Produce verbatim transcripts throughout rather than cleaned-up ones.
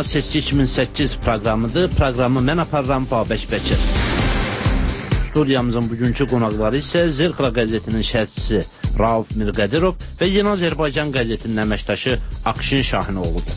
Qarşılaşma Seçki iki min səkkiz proqramıdır. Proqramı mən aparıram Babək Bəkir. Studiyamızın bugünkü qonaqları isə Zirqra qəzetinin şərhçisi Rauf Mirqədirov və Yeni Azərbaycan qəzetinin əməkdaşı Akşin Şahinoğludur.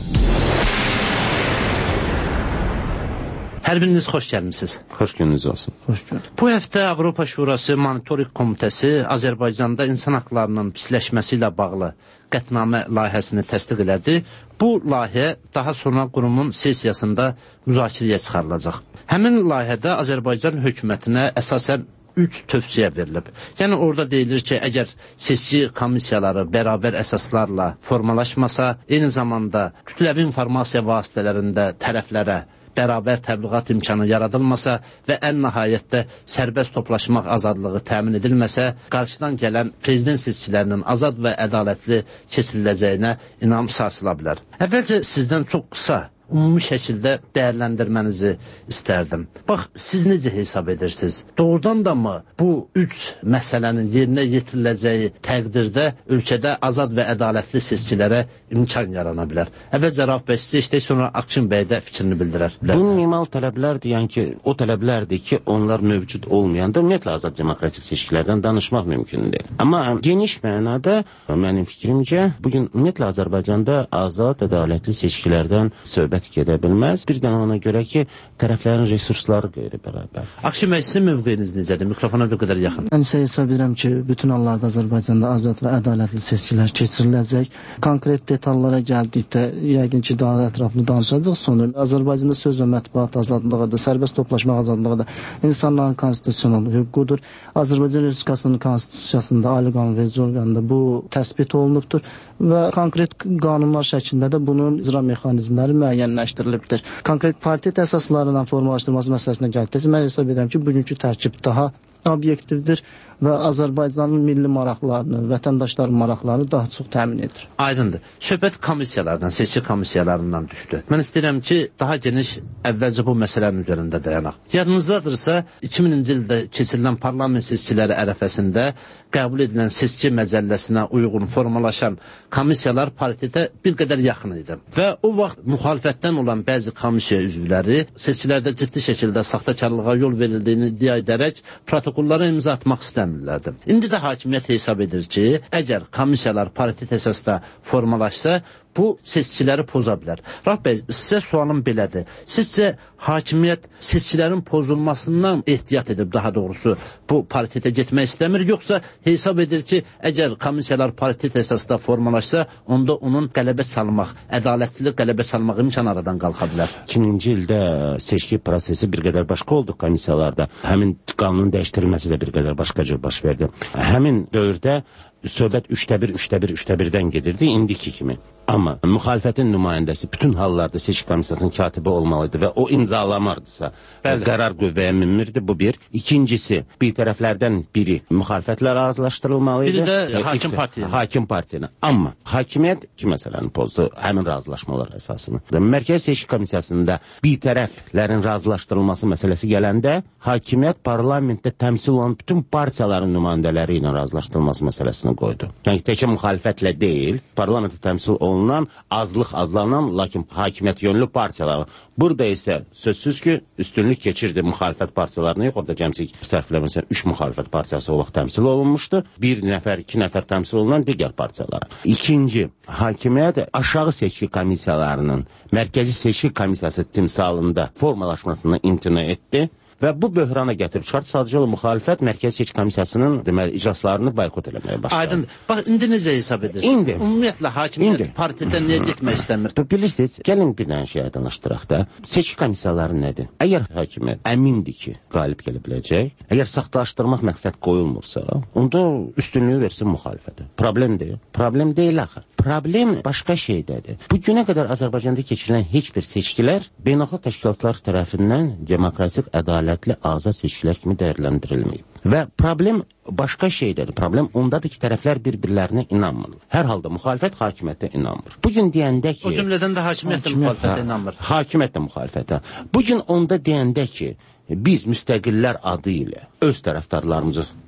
Hər biriniz xoş gəlmisiniz. Xoş gününüz olsun. Xoş gördük. Bu həftə Avropa Şurası Monitoring Komitəsi Azərbaycanda insan haqlarının pisləşməsi ilə bağlı qətnamə layihəsini təsdiq elədi. Bu layihə daha sonra qurumun sessiyasında müzakirəyə çıxarılacaq. Həmin layihədə Azərbaycan hökumətinə əsasən üç tövsiyə verilib. Yəni orada deyilir ki, əgər seçki komissiyaları bərabər əsaslarla formalaşmasa, eyni zamanda kütləvi informasiya vasitələrində tərəflərə bərabər təbliğat imkanı yaradılmasa və ən nəhayətdə sərbəst toplaşmaq azadlığı təmin edilməsə, qarşıdan gələn prezident seçkilərinin azad və ədalətli keçiriləcəyinə inam sarsıla bilər. Əvvəlcə sizdən çox qısa, ümumi şəkildə dəyərləndirmənizi istərdim. Bax, siz necə hesab edirsiniz? Doğrudan da mı bu üç məsələnin yerinə yetiriləcəyi təqdirdə ölkədə azad və ədalətli seçkilərə imkan yarana bilər? Əvvəlcə Rauf bəy sizə işlək, sonra Akşin bəy də fikrini bildirər. Bu minimal tələblərdir, yəni ki, o tələblərdir ki, onlar mövcud olmayanda ümumiyyətlə azad demokratik seçkilərdən danışmaq mümkündür. Amma geniş mənada mənim fikrimcə, bugün ümumiyyətlə Azərbaycanda azad, ədalətli seçkilərdən söhbət gedə bilməz. Bir də ona görə ki, tərəflərin resursları qeyri-bərabər. Akşin bəy, sizin mövqeyiniz necədir? Mikrofona bir qədər yaxın. Mən isə hesab edirəm ki, bütün hallarda Azərbaycanda azad və ədalətli seçkilər keçiriləcək. Konkret detallara gəldikdə, yəqin ki, daha ətraflı danışacaq. Sonra Azərbaycanda söz və mətbuat azadlığıdır, sərbəst toplaşmaq azadlığıdır, insanların konstitusional hüququdur. Azərbaycan Respublikasının konstitusiyasında, ali qanunverici orqanında bu təsbit olunubdur və konkret qanunlar şəklində də bunun icra mexanizmləri müəyyənləşdirilibdir. Konkret partit əsaslarından formalaşdırılması məsələsinə gəldikdə, mən hesab edirəm ki, bugünkü tərkib daha obyektivdir və Azərbaycanın milli maraqlarını, vətəndaşların maraqlarını daha çox təmin edir. Aydındır. Söhbət komissiyalardan, seçki komissiyalarından düşdü. Mən istəyirəm ki, daha geniş əvvəlcə bu məsələnin üzərində dayanaq. Yadınızdadırsa, iki mininci ildə keçirilən parlament seçkiləri ərəfəsində qəbul edilən seçki məcəlləsinə uyğun formalaşan komissiyalar partiyada bir qədər yaxın idi. Və o vaxt müxalifətdən olan bəzi komissiya üzvləri seçkilərdə ciddi şəkildə saxtakarlığa yol verildiyini iddia edərək protokollara imza atmaq istəmirlərdi. İndi də hakimiyyət hesab edir ki, əgər komissiyalar paritet əsasda formalaşsa, bu seçkiləri poza bilər. Rauf bəy, sizə sualım belədir. Sizcə hakimiyyət seçkilərin pozulmasından ehtiyat edib, daha doğrusu bu paritete getmək istəmir, yoxsa hesab edir ki, əgər komissiyalar paritet əsasda formalaşsa, onda onun qələbə çalmaq, ədalətli qələbə çalmaq imkan aradan qalxa bilər. iki mininci ildə seçki prosesi bir qədər başqa oldu komissiyalarda. Həmin qanunun dəyişdirilməsi də bir qədər başqa cür baş verdi. Həmin dövrdə söhbət üçdə bir, üçdə bir, üçdə birdən gedirdi, indiki kimi. Amma müxalifətin nümayəndəsi bütün hallarda seçki komissiyasının katibi olmalıdır və o imzalamardısa qərar qüvvəyə minmirdi, bu bir. İkincisi, bir tərəflərdən biri müxalifətlə razılaşdırılmalıydı. Biri də hakim partiya. Hakim partiyanı. Amma hakimiyyət iki məsələni pozdu, həmin razılaşmalar əsasını. Mərkəzi seçki komissiyasında bir tərəflərin razılaşdırılması məsələsi gələndə, hakimiyyət parlamentdə təmsil olan bütün partiyaların nümayəndələri ilə razılaşdırılması məsələsini qoydu. Yəni, təkcə müxalifətlə deyil, parlamentdə təmsil olunan azlıq adlanan, lakin hakimiyyət yönlü partiyalar. Burada isə sözsüz ki, üstünlük keçirdi müxalifət partiyalarına yox, orada cəmsi sərfləməsə üç müxalifət partiyası o vaxt təmsil olunmuşdu. Bir nəfər, iki nəfər təmsil olunan digər partiyalara. İkinci, hakimiyyət aşağı seçki komissiyalarının mərkəzi seçki komissiyası timsalında formalaşmasını imtina etdi. Və bu böhrana gətirib çıxart, sadəcə o müxalifət Mərkəzi Seçki Komissiyasının deməli, iclaslarını boykot eləməyə başladı. Aydın. Bax, indi necə hesab edirsiniz? İndi. Ümumiyyətlə, hakimiyyət partiyada niyə getmək istəmir? Bilirsiniz, gəlin bir dənə şeyə danışdıraq da. Seçki komissiyaları nədir? Əgər hakimiyyət əmindir ki, qalib gələ biləcək, əgər saxtalaşdırmaq məqsəd qoyulmursa, onda üstünlüyü versin müxalifətə. Problem deyil. Problem deyil axı. Problem başqa şeydədir. Bu günə qədər Azərbaycanda keçirilən heç bir seçkilər beynəlxalq təşkilatlar tərəfindən demokratik, ədalətli, azad seçkilər kimi dəyərləndirilməyib. Və problem başqa şeydədir. Problem ondadır ki, tərəflər bir-birlərinə inanmır. Hər halda müxalifət hakimiyyətə inanmır. Bugün deyəndə ki... O cümlədən də hakimiyyət də müxalifətə inanmır. Hakimiyyət də müxalifətə. Bugün onda deyəndə ki, biz müstəqillər adı ilə öz tərəfdarlarımızı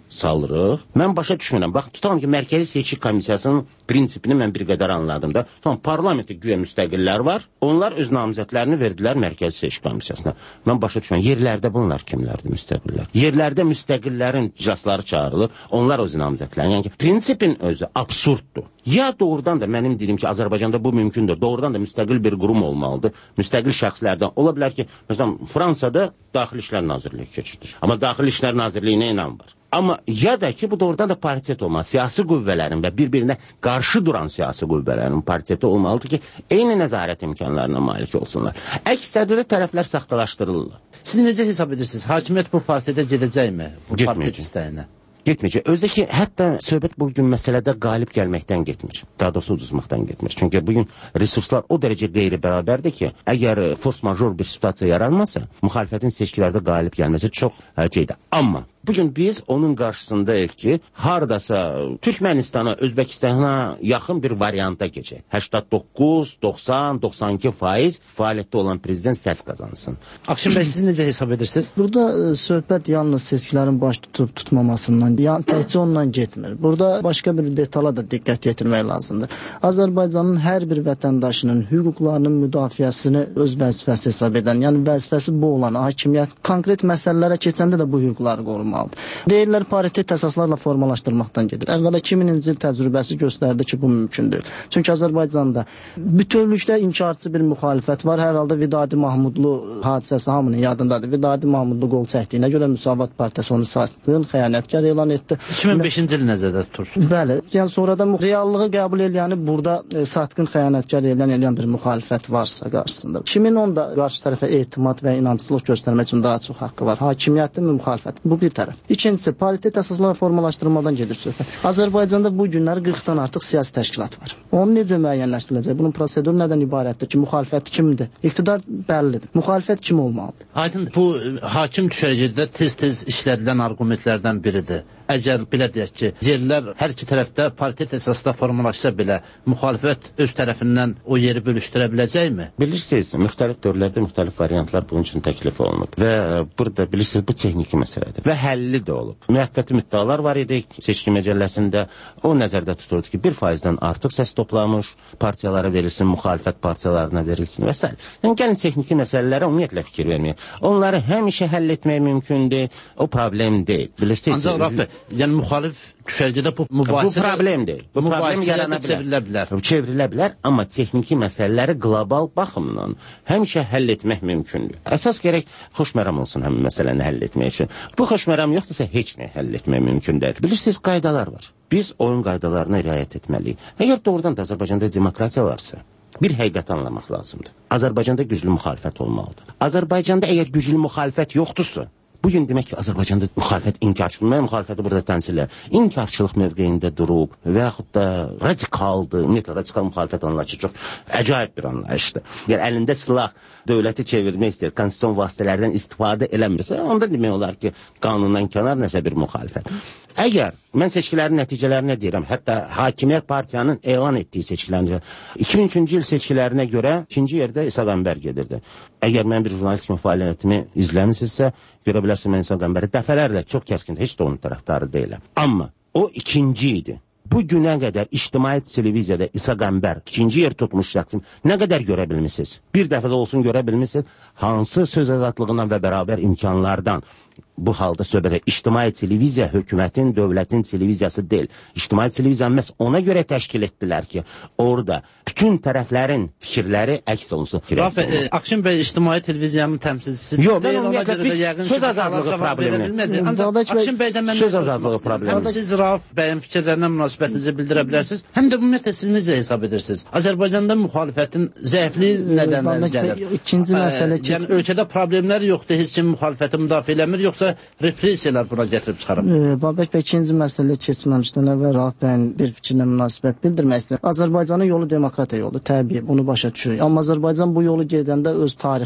salırıq. Mən başa düşmürəm. Bax, tutalım ki, Mərkəzi Seçki Komissiyasının prinsipini mən bir qədər anladım da. Tamam, parlamentdə güya müstəqillər var. Onlar öz namizədlərini verdilər Mərkəzi Seçki Komissiyasına. Mən başa düşmürəm. Yerlərdə bunlar kimlərdir müstəqillər? Yerlərdə müstəqillərin iclasları çağırılır. Onlar öz namizədlərini. Yəni ki, prinsipin özü absurddur. Ya doğrudan da mənim dediyim ki, Azərbaycanda bu mümkündür. Doğrudan da müstəqil bir qurum olmalıdır. Müstəqil şəxslərdən. Ola bilər ki, məsələn, Fransada Daxili İşlər Nazirliyi keçirdir. Amma Daxili İşlər Nazirliyinə inan var. Amma ya da ki, bu doğrudan da paritet olmalı. Siyasi qüvvələrin və bir-birinə qarşı duran siyasi qüvvələrin pariteti olmalıdır ki, eyni nəzarət imkanlarına malik olsunlar. Əks təqdirdə tərəflər saxtalaşdırılırlar. Siz necə hesab edirsiniz? Hakimiyyət bu partiyada gedəcəkmi? Bu partiya istəyinə? Getməyəcək. Özdə ki, hətta söhbət bugün məsələdə qalib gəlməkdən getmir. Daha doğrusu uduzmaqdan getmir. Çünki bugün resurslar o dərəcə qeyri-bərabərdir ki, əgər force-major bir situasiya yaranmasa, müxalifətin seçkilərdə qalib gəlməsi çox şeydir. Amma bugün biz onun qarşısındayıq ki, hardasa Türkmənistana, Özbəkistana yaxın bir varianta keçək. səksən doqquz, doxsan, doxsan iki faiz fəaliyyətdə olan prezident səs qazansın. Akşin bəy, siz necə hesab edirsiniz? Burada e, söhbət yalnız seçkilərin baş tutub tutmamasından, yəni təkcə ondan getmir. Burada başqa bir detala da diqqət yetirmək lazımdır. Azərbaycanın hər bir vətəndaşının hüquqlarının müdafiəsini öz vəzifəsi hesab edən, yəni vəzifəsi bu olan hakimiyyət konkret məsələlərə keçəndə də bu hüquqları qorumalıdır. Deyirlər, paritet əsaslarla formalaşdırmaqdan gedir. Əvvəla iki minci il təcrübəsi göstərdi ki, bu mümkün deyil. Çünki Azərbaycanda bütövlükdə inkarçı bir müxalifət var. Hər halda Vidadi Mahmudlu hadisəsi hamının yadındadır. Vidadi Mahmudlu qol çəkdiyinə görə Müsavat Partiyası onu satqın, xəyanətkar elan etdi. iki min beşinci il nəzərdə tutursunuz? Bəli. Yəni sonradan reallığı qəbul eləyəni burada e, satqın, xəyanətkar elan edən bir müxalifət varsa qarşısında. Kimin onda qarşı tərəfə etimad və inamçılıq göstərmək üçün daha çox haqqı var? Hakimiyyətin mi, müxalifət? Bu bir tərəf. İkincisi, paritet əsaslarla formalaşdırmadan gedir söhbət. Azərbaycanda bu günlər qırxdan artıq siyasi təşkilat var. Onu necə müəyyənləşdiriləcək? Bunun proseduru nədən ibarətdir ki, müxalifət kimdir? İqtidar bəllidir. Müxalifət kim olmalıdır? Aydın, bu hakim düşərgədə tez-tez işlədilən argumentlərdən biridir. Əgər belə deyək ki, yerlər hər iki tərəfdə paritet əsasında formalaşsa belə müxalifət öz tərəfindən o yeri bölüşdürə biləcəkmi? Bilirsiniz, müxtəlif dövrlərdə müxtəlif variantlar bunun üçün təklif olunub və burada bilirsiniz, bu texniki məsələdir və həlli də olub. Müəqqəti müddəalar var idi seçki məcəlləsində, o nəzərdə tuturdu ki, bir faizdən artıq səs toplamış partiyalara verilsin, müxalifət partiyalarına verilsin və s. Yəni, gəlin texniki məsələlərə ümumiyyətlə fikir verməyək. Onları həmişə həll etmək mümkündür, o problem deyil. Bilirsiniz, ancaq Rafi, yəni müxalif düşərgədə bu mübahisə... Bu problemdir. Bu problem yarana çevrilə bilər. Çevrilə bilər, amma texniki məsələləri qlobal baxımdan həmişə həll etmək mümkündür. Əsas gərək xoşməram olsun həmin məsələni həll etmək üçün. Bu xoşməram yoxdursa heç nə həll etmək mümkün deyil. Bilirsiniz, qaydalar var. Biz oyun qaydalarına riayət etməliyik. Əgər doğrudan da Azərbaycanda demokratiya varsa, bir həqiqəti anlamaq lazımdır. Azərbaycanda güclü müxalifət olmalıdır. Azərbaycanda əgər güclü müxalifət yoxdursa, bugün demək ki, Azərbaycanda müxalifət inkarçılıq, mən müxalifəti burada təmsil edirəm, inkarçılıq mövqeyində durub və yaxud da radikaldır, ümumiyyətlə radikal müxalifət anlayışı çox əcaib bir anlayışdır. Yəni, əlində silah dövləti çevirmək istəyir, konstitusiyon vasitələrdən istifadə eləmirsə, onda demək olar ki, qanundan kənar nəsə bir müxalifət. Əgər mən seçkilərin nəticələrinə deyirəm, hətta Hakimiyyət Partiyanın elan etdiyi seçkilərinə, iki min üçüncü il seçkilərinə görə ikinci yerdə İsa Qəmbər gedirdi. Əgər mən bir jurnalist kimi fəaliyyətimi izləmişsinizsə, görə bilərsiniz, mən İsa Qəmbəri dəfələrlə çox kəskin, heç də onun tərəfdarı deyiləm. Amma o ikinci idi. Bu günə qədər ictimai televiziyada İsa Qəmbər ikinci yer tutmuş şəxsim nə qədər görə bilmişsiniz? Bir dəfə də olsun görə bilmişsiniz, hansı söz azadlığından və bərabər imkanlardan? Bu halda söhbətə ictimai televiziya hökumətin, dövlətin televiziyası deyil. İctimai televiziyanı məhz ona görə təşkil etdilər ki, orada bütün tərəflərin fikirləri əks olunsun. Rafi, e, Akşin bəy ictimai televiziyanın təmsilçisi yox, mən ümumiyyətlə biz söz azadlığı problemini. Ancaq Akşin bəydən mən söz azadlığı problemi. Həm siz Rauf bəyin fikirlərinə münasibətinizi bildirə bilərsiniz, həm də ümumiyyətlə siz necə hesab edirsiniz? Azərbaycanda müxalifətin zəifliyi nədənləri gəlir? İkinci məsələ ki, yəni ölkədə problemlər yoxdur, heç kim müxalifəti müdafiə eləmir, yoxsa repressiyalar buna gətirib çıxarıb? E, Babək bəy, ikinci məsələ keçməmişdən əvvəl Rauf bəyin bir fikrinə münasibət bildirmək istəyir. Azərbaycanın yolu demokratiya yolu, təbii, bunu başa düşürük. Amma Azərbaycan bu yolu gedəndə öz tarixi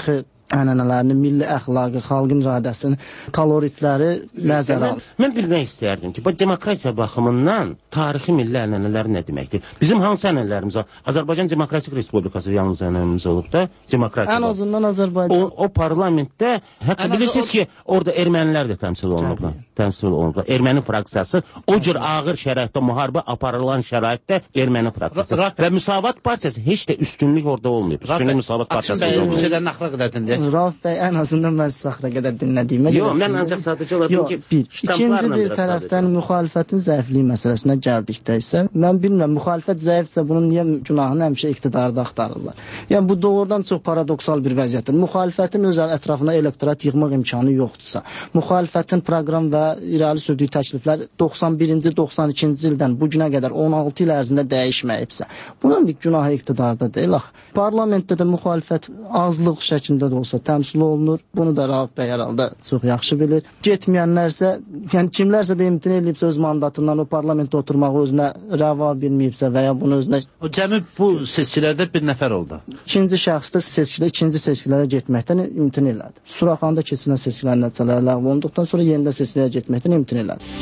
ənənələrini, milli əxlaqı, xalqın iradəsini, kaloritləri nəzərə alır. Mən, mən bilmək istəyərdim ki, bu demokrasiya baxımından tarixi milli ənənələr nə deməkdir? Bizim hansı ənənələrimiz var? Azərbaycan Demokratik Respublikası yalnız ənənəmiz olub da, demokrasiya. Ən azından Azərbaycan. O, o parlamentdə, hətta Ən bilirsiniz o... ki, orada ermənilər də təmsil olunublar. Təmsil olunublar. Erməni fraksiyası, o cür ağır şəraitdə, müharibə aparılan şəraitdə erməni fraksiyası. Ra və Müsavat Partiyası heç də üstünlük orada olmayıb. Üstünlük Müsavat Partiyası olmayıb. Rauf bəy, ən azından mən siz axıra qədər dinlədiyimə görə... Yox, mən ancaq sadəcə olardım ki... Bir. İkinci bir tərəfdən müxalifətin zəifliyi məsələsinə gəldikdə isə, mən bilmirəm, müxalifət zəifsə bunun niyə günahını həmişə iqtidarda axtarırlar. Yəni, bu doğrudan çox paradoksal bir vəziyyətdir. Müxalifətin öz ətrafına elektorat yığmaq imkanı yoxdursa, müxalifətin proqram və irəli sürdüyü təkliflər doxsan birinci doxsan ikinci ildən bu günə qədər on altı il ərzində dəyişməyibsə, bunun bir günahı iqtidarda deyil. Parlamentdə də müxalifət azlıq şəklində də olsa təmsil olunur. Bunu da Rauf bəy herhalde çox yaxşı bilir. Getməyənlərsə, yəni kimlərsə də imtina edibsə öz mandatından o parlamentdə oturmağı özünə rəva bilməyibsə və ya bunu özünə... O cəmi bu seçkilərdə bir nəfər oldu. İkinci şəxs də seçkilə, ikinci seçkilərə getməkdən imtina elədi. Suraxanda keçirilən seçkilərin nəticələri ləğv olunduqdan sonra yenidən seçkilərə getməkdən imtina elədi.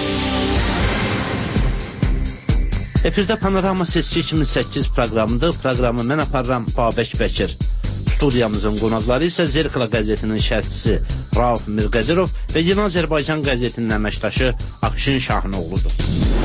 Efirdə Panorama Seçki iki min səkkiz proqramıdır. Proqramı mən aparıram Babək Bəkir. Studiyamızın qonaqları isə Zerkala qəzetinin şərhçisi Rauf Mirqədirov və Yeni Azərbaycan qəzetinin əməkdaşı Akşin Şahinoğludur.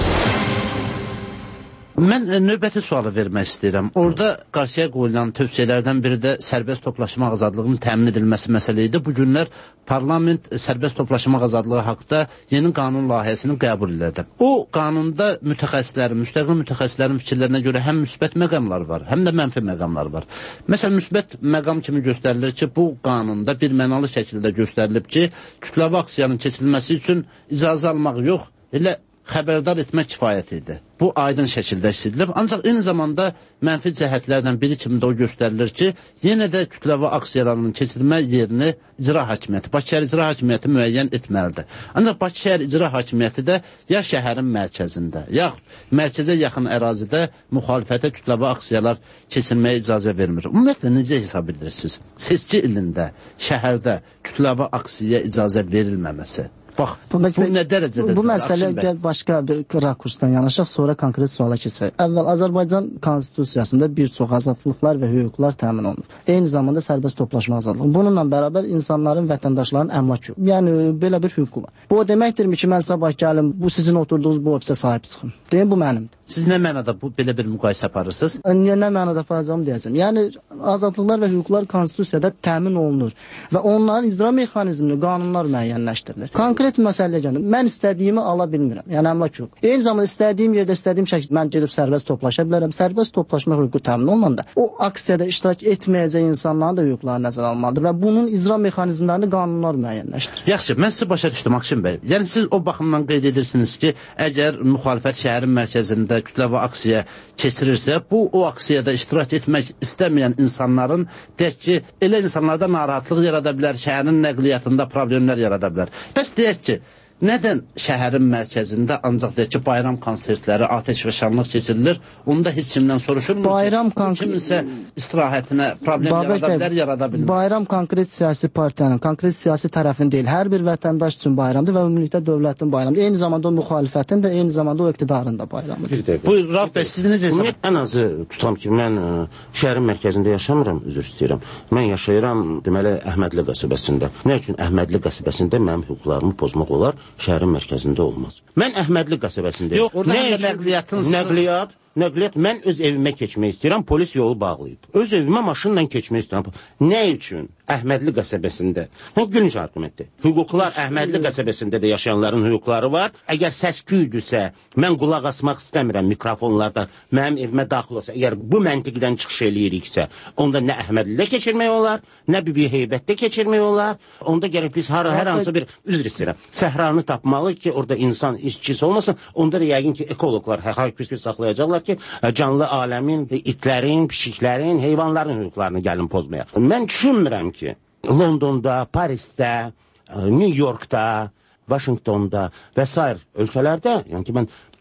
Mən növbəti sualı vermək istəyirəm. Orada qarşıya qoyulan tövsiyələrdən biri də sərbəst toplaşma azadlığının təmin edilməsi məsələ idi. Bu günlər parlament sərbəst toplaşma azadlığı haqqında yeni qanun layihəsini qəbul elədi. O qanunda mütəxəssislərin, müstəqil mütəxəssislərin fikirlərinə görə həm müsbət məqamlar var, həm də mənfi məqamlar var. Məsələn, müsbət məqam kimi göstərilir ki, bu qanunda bir mənalı şəkildə göstərilib ki, kütləvi aksiyanın keçirilməsi üçün icazə almaq yox, elə xəbərdar etmək kifayət idi. Bu aydın şəkildə istedilib. Ancaq eyni zamanda mənfi cəhətlərdən biri kimi də o göstərilir ki, yenə də kütləvi aksiyalarının keçirilmə yerini icra hakimiyyəti, Bakı şəhər icra hakimiyyəti müəyyən etməlidir. Ancaq Bakı şəhər icra hakimiyyəti də ya şəhərin mərkəzində, yaxud mərkəzə yaxın ərazidə müxalifətə kütləvi aksiyalar keçirməyə icazə vermir. Ümumiyyətlə, necə hesab edirsiniz? Seçki ilində şəhərdə kütləvi aksiyaya icazə verilməməsi. Bax, bu, bu nə dərəcədə? Bu məsələ gəl başqa bir rakursdan yanaşaq, sonra konkret suala keçək. Əvvəl Azərbaycan konstitusiyasında bir çox azadlıqlar və hüquqlar təmin olunur. Eyni zamanda sərbəst toplaşma azadlığı. Bununla bərabər insanların, vətəndaşların əmlak hüququ. Yəni belə bir hüququ var. Bu o deməkdirmi ki, mən sabah gəlim, bu sizin oturduğunuz bu ofisə sahib çıxım. Deyim, bu mənimdir. Siz nə mənada bu belə bir müqayisə aparırsınız? Niyə nə mənada aparacağımı deyəcəm. Yəni azadlıqlar və hüquqlar konstitusiyada təmin olunur və onların icra mexanizmini qanunlar müəyyənləşdirilir. Konkret məsələyə gəlir. Mən istədiyimi ala bilmirəm. Yəni əmlak hüquq. Eyni zamanda istədiyim yerdə, istədiyim şəkildə mən gedib sərbəst toplaşa bilərəm. Sərbəst toplaşma hüququ təmin olunanda o aksiyada iştirak etməyəcək insanların da hüquqları nəzərə alınmalıdır və bunun icra mexanizmlərini qanunlar müəyyənləşdirir. Yaxşı, mən sizi başa düşdüm Akşin bəy. Yəni siz o baxımdan qeyd edirsiniz ki, əgər müxalifət şəhərin mərkəzində kütləvi aksiya keçirirsə, bu o aksiyada iştirak etmək istəməyən insanların deyək ki, elə insanlarda narahatlıq yarada bilər, şəhərin nəqliyyatında problemlər yarada bilər. Bəs deyək ki, nədən şəhərin mərkəzində ancaq deyək ki, bayram konsertləri, atəş və şanlıq keçirilir, onu da heç kimdən soruşulmur bayram ki, kiminsə istirahətinə problem yarada bilər, yarada bilməz. Bayram konkret siyasi partiyanın, konkret siyasi tərəfin deyil, hər bir vətəndaş üçün bayramdır və ümumilikdə dövlətin bayramıdır. Eyni zamanda o müxalifətin də, eyni zamanda o iqtidarın da bayramıdır. Buyur, Rauf bəy, siz necə hesab? Ən azı tutam ki, mən ə, şəhərin mərkəzində yaşamıram, üzr istəyirəm. Mən yaşayıram, deməli, Əhmədli qəsəbəsində. Nə üçün Əhmədli qəsəbəsində mənim hüquqlarımı pozmaq olar? Şəhərin mərkəzində olmaz. Mən Əhmədli qəsəbəsindəyim. Yox, orada nə nəqliyyatın... Nəqliyyat, nəqliyyat, mən öz evimə keçmək istəyirəm, polis yolu bağlayıb. Öz evimə maşınla keçmək istəyirəm. Nə üçün? Əhmədli qəsəbəsində. Nə gülünç argumentdir. Hüquqlar Əhmədli qəsəbəsində də yaşayanların hüquqları var. Əgər səs-küydürsə, mən qulaq asmaq istəmirəm mikrofonlarda, mənim evimə daxil olsa, əgər bu məntiqdən çıxış eləyiriksə, onda nə Əhmədlidə keçirmək olar, nə Bibi Heybətdə keçirmək olar. Onda gərək biz hər, hər hansı bir, üzr istəyirəm, səhranı tapmalı ki, orada insan işçisi olmasın. Onda da yəqin ki, ekologlar hər-hər saxlayacaqlar ki, canlı aləmin, itlərin, pişiklərin, heyvanların hüquqlarını gəlin pozmaya. Mən düşünmürəm ki, Londonda, Parisdə, New Yorkda, Washingtonda və s. ölkələrdə, yəni ki, mən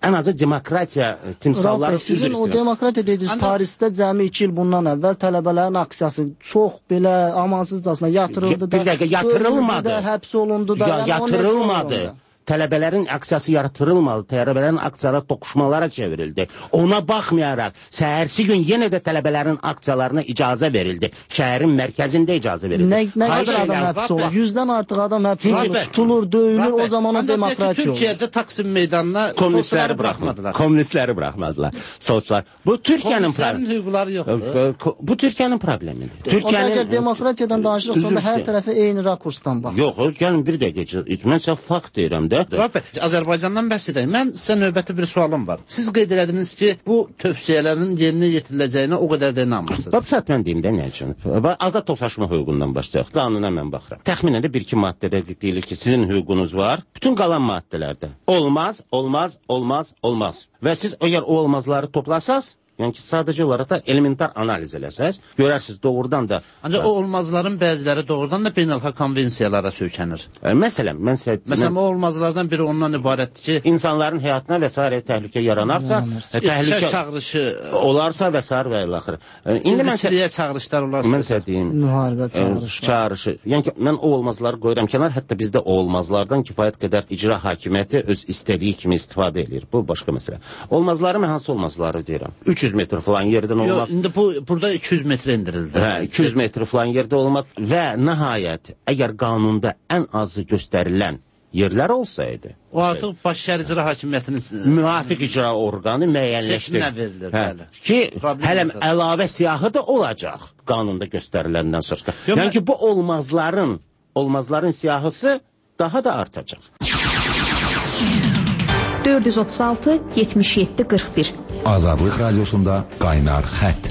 ən azı demokratiya timsalları Sizin üzr o istəyirəm. demokratiya dediniz, Parisdə cəmi iki il bundan əvvəl tələbələrin aksiyası çox belə amansızcasına yatırıldı da. Bir dəqiqə, yatırılmadı. Da, həbs olundu da. Ya, yəni, yatırılmadı. Tələbələrin aksiyası yatırılmadı, tələbələrin aksiyaları toqquşmalara çevrildi. Ona baxmayaraq, səhərsi gün yenə də tələbələrin aksiyalarına icazə verildi. Şəhərin mərkəzində icazə verildi. Nə, nə qədər adam həbs olur? Yüzdən artıq adam həbs olur, tutulur, döyülür, o zaman o demokratiya olur. Türkiyədə Taksim meydanına komünistləri buraxmadılar. Komünistləri buraxmadılar. Solçular. Bu Türkiyənin problemi. hüquqları yoxdur. Bu Türkiyənin problemidir. Türkiyənin əgər demokratiyadan danışırıq, sonra hər tərəfə eyni rakursdan bax. Yox, gəlin bir dəqiqə. Mən sizə fakt deyirəm də. Rabbi, Azərbaycandan bəhs edək. Mən sizə növbəti bir sualım var. Siz qeyd elədiniz ki, bu tövsiyələrin yerinə yetiriləcəyinə o qədər də inanmırsınız. Bax, saat mən deyim də nə üçün? Azad toplaşma hüququndan başlayaq. Qanuna mən baxıram. Təxminən də bir-iki maddədə deyilir ki, sizin hüququnuz var. Bütün qalan maddələrdə olmaz, olmaz, olmaz, olmaz. Və siz əgər o olmazları toplasaz, yəni ki, sadəcə olaraq da elementar analiz eləsəz, görərsiniz doğrudan da... Ancaq o olmazların bəziləri doğrudan da beynəlxalq konvensiyalara söykənir. E, məsələn, mən sizə... Məsələn, o olmazlardan biri ondan ibarətdir ki... İnsanların həyatına və s. təhlükə yaranarsa, e, təhlükə çağırışı olarsa və s. və ilaxır. E, indi mən sizə çağırışlar olarsa... Mən sizə deyim... Müharibə çağırışı. E, çağırışı. Yəni ki, mən o olmazları qoyuram kənar, hətta bizdə o olmazlardan kifayət qədər icra hakimiyyəti öz istədiyi kimi istifadə edir. Bu, başqa məsələ. Olmazları mən hansı olmazları deyirəm? üç yüz metr falan yerdən olmaz. Yox, indi bu, burada iki yüz metrə indirildi. Hə, iki yüz metr falan yerdə olmaz. Və nəhayət, əgər qanunda ən azı göstərilən yerlər olsaydı... O artıq baş şəhər icra hakimiyyətinin... Müvafiq icra orqanı müəyyənləşdirir. Seçimlə verilir, hə, bəli. Ki, Problem hələm yoxdur. əlavə siyahı da olacaq qanunda göstəriləndən sonra. Yox, yəni mən... ki, bu olmazların, olmazların siyahısı daha da artacaq. dörd yüz otuz altı yetmiş yeddi qırx bir Azadlıq Radiosunda qaynar xətt.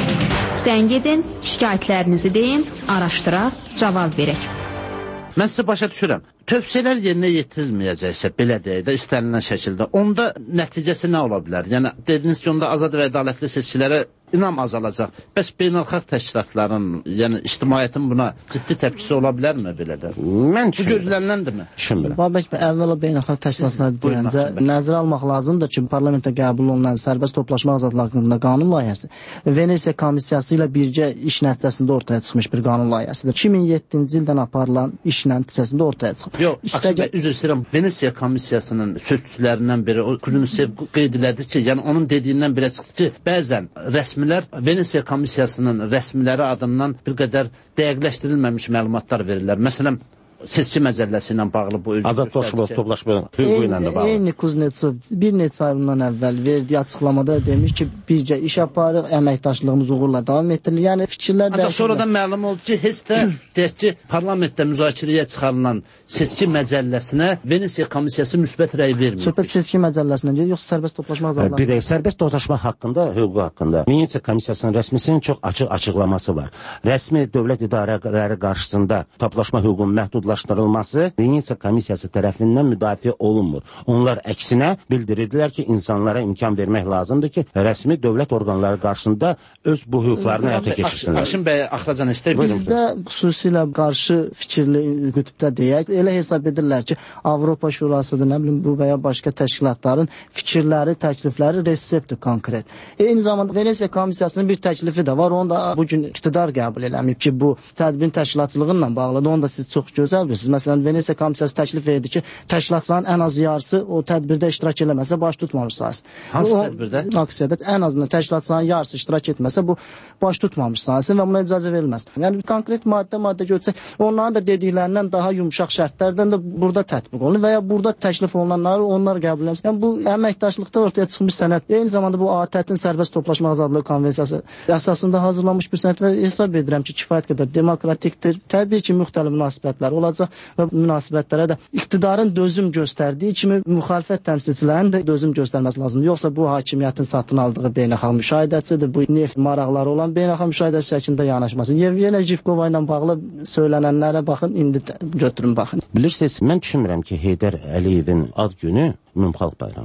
Zəng edin, şikayətlərinizi deyin, araşdıraq, cavab verək. Mən sizə başa düşürəm. Tövsiyələr yerinə yetirilməyəcəksə, belə deyək də, istənilən şəkildə, onda nəticəsi nə ola bilər? Yəni, dediniz ki, onda azad və ədalətli seçkilərə inam azalacaq. Bəs beynəlxalq təşkilatların, yəni ictimaiyyətin buna ciddi təpkisi ola bilərmi belə də? Mən Bu gözləniləndirmi? Düşünmürəm. Babək bəy, əvvəla beynəlxalq təşkilatlar deyincə, nəzərə almaq lazımdır ki, parlamentə qəbul olunan sərbəst toplaşma azadlığı haqqında qanun layihəsi Venesiya komissiyası ilə birgə iş nəticəsində ortaya çıxmış bir qanun layihəsidir. iki min yeddinci ildən aparılan iş nəticəsində ortaya çıxıb. Yox, Akşin bəy, üzr istəyirəm, Venesiya komissiyasının sözçülərindən biri, o Kuzunev qeyd elədi ki, yəni onun dediyindən belə çıxdı ki, bəzən rəsmilər Venesiya komissiyasının rəsmiləri adından bir qədər dəqiqləşdirilməmiş məlumatlar verirlər. Məsələn, seçki məcəlləsi ilə bağlı bu ölçü azad toplaşma, toplaşma hüququ ilə də bağlı. Eyni Kuznetsov bir neçə ay bundan əvvəl verdiyi açıqlamada demiş ki, birgə iş aparıq, əməkdaşlığımız uğurla davam etdirilir. Yəni fikirlər dəyişir. Ancaq sonradan məlum oldu ki, heç də deyək ki, parlamentdə müzakirəyə çıxarılan seçki məcəlləsinə Venesiya komissiyası müsbət rəy vermir. Söhbət seçki məcəlləsindən gedir, yoxsa sərbəst toplaşma azadlığı? Bir də sərbəst toplaşma haqqında, hüququ haqqında Venesiya komissiyasının rəsmisinin çox açıq açıqlaması var. Rəsmi dövlət idarələri qarşısında toplaşma hüququnun məhdudlaşdırılması Venesiya komissiyası tərəfindən müdafiə olunmur. Onlar əksinə bildirirdilər ki, insanlara imkan vermək lazımdır ki, rəsmi dövlət orqanları qarşısında öz bu hüquqlarını həyata keçirsinlər. Akşin bəy, axıracan istəyir. Bizdə xüsusilə qarşı fikirli qütbdə deyək, elə hesab edirlər ki, Avropa Şurasıdır, nə bilim, bu və ya başqa təşkilatların fikirləri, təklifləri reseptdir konkret. Eyni zamanda Venesiya komissiyasının bir təklifi də var, onu da bugün iqtidar qəbul eləməyib ki, bu tədbirin təşkilatçılığı ilə bağlıdır, onu da siz çox gözəl bilirsiniz. Məsələn, Venesiya komissiyası təklif edir ki, təşkilatçıların ən az yarısı o tədbirdə iştirak eləməsə baş tutmamışsınız. Hansı tədbirdə? Aksiyada ən azından təşkilatçıların yarısı iştirak etməsə bu baş tutmamışsınız və buna icazə verilməz. Yəni konkret maddə-maddə görsək, onların da dediklərindən daha yumşaq şərtlərdən də burada tətbiq olunur və ya burada təklif olunanları onlar qəbul edilmir. Yəni bu əməkdaşlıqda ortaya çıxmış sənəd. Eyni zamanda bu A T Ə-in sərbəst toplaşma azadlığı konvensiyası əsasında hazırlanmış bir sənəd və hesab edirəm ki, kifayət qədər demokratikdir. Təbii ki, müxtəlif münasibətlər olacaq və münasibətlərə də iqtidarın dözüm göstərdiyi kimi müxalifət təmsilçilərinin də dözüm göstərməsi lazımdır. Yoxsa bu hakimiyyətin satın aldığı beynəlxalq müşahidəçidir, bu neft maraqları olan beynəlxalq müşahidəçi şəklində yanaşması. Yevgeniy Jivkova ilə bağlı söylənənlərə baxın, indi götürün baxın. Bilirsiniz, mən düşünmürəm ki, Heydər Əliyevin ad günü ümumxalq bayramı idi.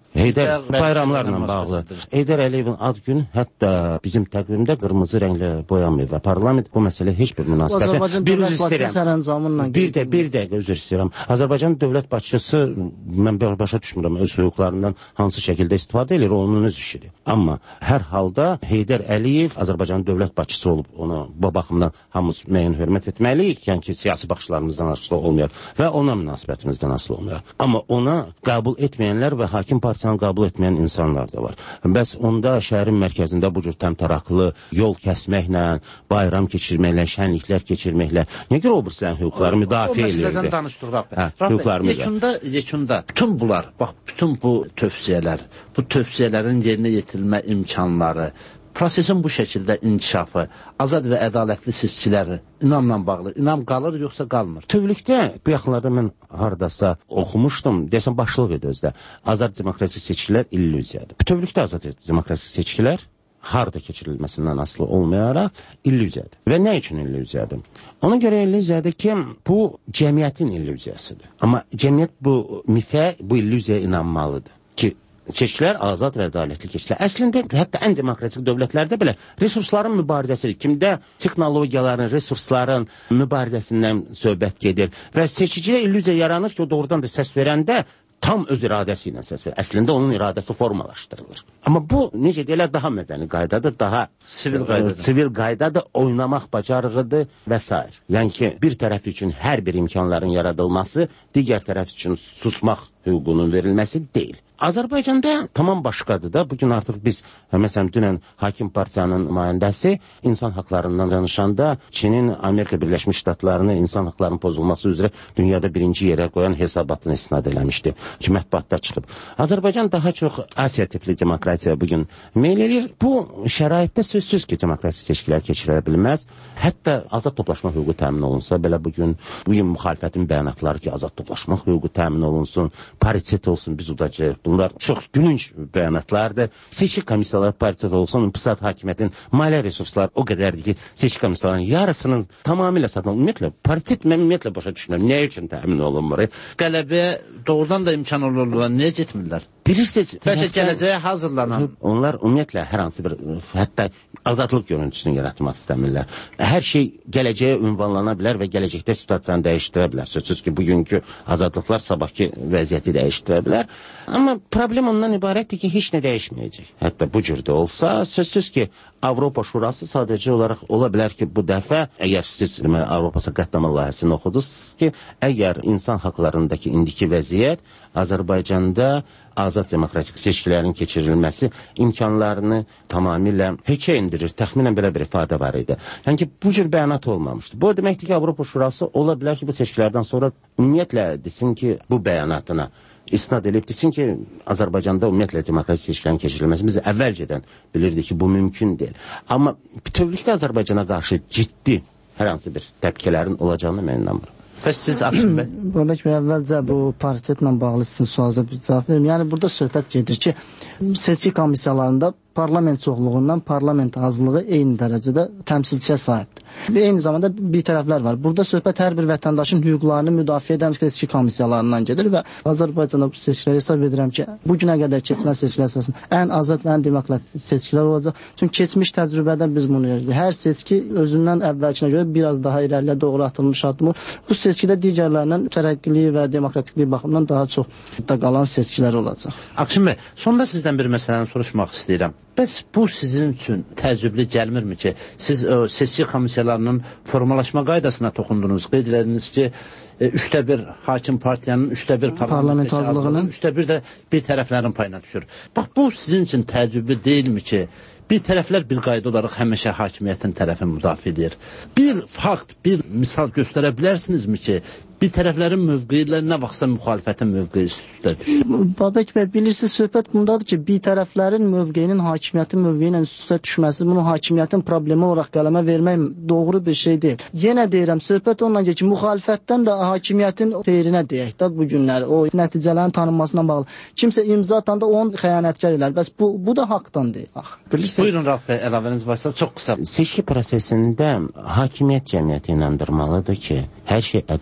Heydər bayramlarla bağlı. Heydər Əliyevin ad günü hətta bizim təqvimdə qırmızı rənglə boyanmıyor və parlament bu məsələ heç bir münasibətlə bir üzr istəyirəm. Bir də bir dəqiqə üzr istəyirəm. Azərbaycan dövlət başçısı mən başa düşmürəm öz hüquqlarından hansı şəkildə istifadə edir, onun öz işidir. Amma hər halda Heydər Əliyev Azərbaycan dövlət başçısı olub, ona bu baxımdan hamımız müəyyən hörmət etməliyik, yəni ki, siyasi baxışlarımızdan asılı olmayaq və ona münasibətimizdən asılı olmayaq. Amma ona qəbul etməyənlər və hakim partiyanı qəbul etməyən insanlar da var. Bəs onda şəhərin mərkəzində bu cür təmtəraqlı yol kəsməklə, bayram keçirməklə, şənliklər keçirməklə, nə görə o birislərin hüquqları müdafiə edirdi? O məsələdən danışdıq, Rəbbə. Yekunda, yekunda bütün bunlar, bax, bütün bu tövsiyələr, bu tövsiyələrin yerinə yetirilmə imkanları, prosesin bu şəkildə inkişafı, azad və ədalətli seçkiləri inamla bağlı, inam qalır yoxsa qalmır? Bütövlükdə bu yaxınlarda mən haradasa oxumuşdum, deyəsən başlıq idi özdə. Azad demokratik seçkilər illüziyadır. Bütövlükdə azad demokratik seçkilər harada keçirilməsindən asılı olmayaraq illüziyadır. Və nə üçün illüziyadır? Ona görə illüziyadır ki, bu cəmiyyətin illüziyasıdır. Amma cəmiyyət bu mifə, bu illüziyaya inanmalıdır ki, seçkilər azad və ədalətli keçirilər. Əslində, hətta ən demokratik dövlətlərdə belə resursların mübarizəsidir. Kimdə texnologiyaların, resursların mübarizəsindən söhbət gedir və seçiciyə illüziya yaranır ki, o doğrudan da səs verəndə tam öz iradəsi ilə səs verir. Əslində onun iradəsi formalaşdırılır. Amma bu, necə deyirlər, daha mədəni qaydadır, daha sivil qaydadır, sivil qaydadır, oynamaq bacarığıdır və s. Yəni ki, bir tərəf üçün hər bir imkanların yaradılması, digər tərəf üçün susmaq hüququnun verilməsi deyil. Azərbaycanda tamam başqadır da. Bugün artıq biz, məsələn, dünən hakim partiyanın nümayəndəsi insan haqlarından danışanda Çinin Amerika Birləşmiş Ştatlarını insan haqlarının pozulması üzrə dünyada birinci yerə qoyan hesabatını istinad eləmişdi. Ki, mətbuatda çıxıb. Azərbaycan daha çox Asiya tipli demokratiya bugün meyl edir. Bu şəraitdə sözsüz ki, demokratik seçkilər keçirə bilməz. Hətta azad toplaşma hüququ təmin olunsa, belə bugün, bugün müxalifətin bəyanatları ki, azad toplaşma hüququ təmin olunsun, paritet olsun, biz udacaq. Bunlar çox gülünç bəyanatlardır. Seçki komissiyaları paritet olsun, pısat hakimiyyətin maliyyə resursları o qədərdir ki, seçki komissiyalarının yarısının tamamilə satın. Ümumiyyətlə, paritet mən ümumiyyətlə başa düşünürəm. Nə üçün təmin olunmur? Qələbəyə doğrudan da imkan olurlar. Niyə getmirlər? Bilirsiniz, bəlkə gələcəyə hazırlanan. Onlar ümumiyyətlə hər hansı bir, hətta azadlıq görüntüsünü yaratmaq istəmirlər. Hər şey gələcəyə ünvanlana bilər və gələcəkdə situasiyanı dəyişdirə bilər. Sözsüz ki, bugünkü azadlıqlar sabahki vəziyyəti dəyişdirə bilər. Amma problem ondan ibarətdir ki, heç nə dəyişməyəcək. Hətta bu cürdə olsa, sözsüz ki, Avropa Şurası sadəcə olaraq ola bilər ki, bu dəfə, əgər siz Avropa Saqatlama layihəsini oxudunuz ki, əgər insan haqlarındakı indiki vəziyyət Azərbaycanda azad demokratik seçkilərin keçirilməsi imkanlarını tamamilə heçə indirir. Təxminən belə bir ifadə var idi. Yəni ki, bu cür bəyanat olmamışdı. Bu deməkdir ki, Avropa Şurası ola bilər ki, bu seçkilərdən sonra ümumiyyətlə desin ki, bu bəyanatına istinad edib desin ki, Azərbaycanda ümumiyyətlə demokratik seçkilərin keçirilməsi biz əvvəlcədən bilirdik ki, bu mümkün deyil. Amma bütövlükdə Azərbaycana qarşı ciddi hər hansı bir təpkələrin olacağını mən inanmıram. Bəs siz Akşin bəy? Babək bəy, əvvəlcə bu paritetlə bağlı sizin sualınıza bir cavab verim. Yəni, burada söhbət gedir ki, seçki komissiyalarında parlament çoxluğundan parlament azlığı eyni dərəcədə təmsilçiyə sahibdir. Eyni zamanda bir tərəflər var. Burada söhbət hər bir vətəndaşın hüquqlarını müdafiə edən seçki komissiyalarından gedir və Azərbaycanda bu seçkiləri hesab edirəm ki, bu günə qədər keçilən seçkilər əsasında ən azad və ən demokratik seçkilər olacaq. Çünki keçmiş təcrübədən biz bunu görürük. Hər seçki özündən əvvəlkinə görə biraz daha irəliyə doğru atılmış addım. Bu seçkidə digərlərindən tərəqqiliyi və demokratikliyi baxımından daha çox da qalan seçkilər olacaq. Akşin bəy, sonda sizdən bir məsələni soruşmaq istəyirəm. Bəs bu sizin üçün təəccüblü gəlmirmi ki, siz o, seçki komissiyalarının formalaşma qaydasına toxundunuz, qeyd ediniz ki, e, üçdə bir hakim partiyanın, üçdə bir parlament azlığının, üçdə bir də bir tərəflərin payına düşür. Bax, bu sizin üçün təəccüblü deyilmi ki, bir tərəflər bir qayda olaraq həmişə hakimiyyətin tərəfini müdafiə edir. Bir fakt, bir misal göstərə bilərsinizmi ki, bir tərəflərin mövqeyi ilə nə vaxtsa müxalifətin mövqeyi üstə düşsün? Babək bəy, bilirsiniz, söhbət bundadır ki, bir tərəflərin mövqeyinin hakimiyyətin mövqeyi ilə üstə düşməsi, bunu hakimiyyətin problemi olaraq qələmə vermək doğru bir şey deyil. Yenə deyirəm, söhbət onunla ki, müxalifətdən də hakimiyyətin xeyrinə deyək də bu günləri, o nəticələrin tanınmasına bağlı. Kimsə imza atanda onun xəyanətkar elər. Bəs bu, bu da haqdan deyil. Ax. Bilirsiniz, buyurun Rauf bəy, əlavəniz varsa çox qısa. Seçki prosesində hakimiyyət cəmiyyəti inandırmalıdır ki, hər şey ədalətli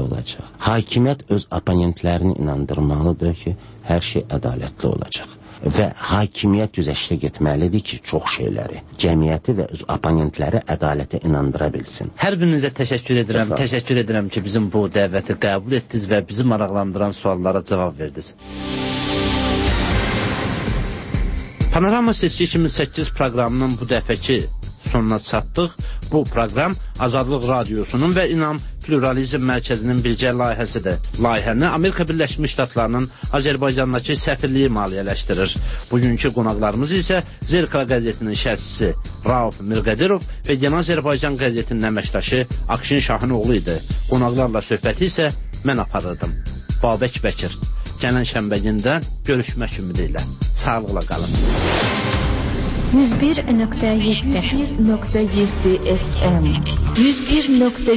olacaq. Hakimiyyət öz oponentlərini inandırmalıdır ki, hər şey ədalətli olacaq. Və hakimiyyət güzəştə getməlidir ki, çox şeyləri, cəmiyyəti və öz oponentləri ədalətə inandıra bilsin. Hər birinizə təşəkkür edirəm. Təşəkkür edirəm ki, bizim bu dəvəti qəbul etdiniz və bizi maraqlandıran suallara cavab verdiniz. Panorama Seçki iki min səkkiz proqramının bu dəfəki sonuna çatdıq. Bu proqram Azadlıq Radiosunun və İnam Pluralizm Mərkəzinin birgə layihəsidir. Layihəni Amerika Birləşmiş Ştatlarının Azərbaycandakı səfirliyi maliyyələşdirir. Bugünkü qonaqlarımız isə Zerka qəzetinin şərhçisi Rauf Mirqədirov və Yeni Azərbaycan qəzetinin əməkdaşı Akşin Şahinoğlu idi. Qonaqlarla söhbəti isə mən aparırdım. Babək Bəkir. Gələn şənbə görüşmək ümidi ilə. Sağlıqla qalın. yüz bir nöqtə yeddi F M yüz bir nöqtə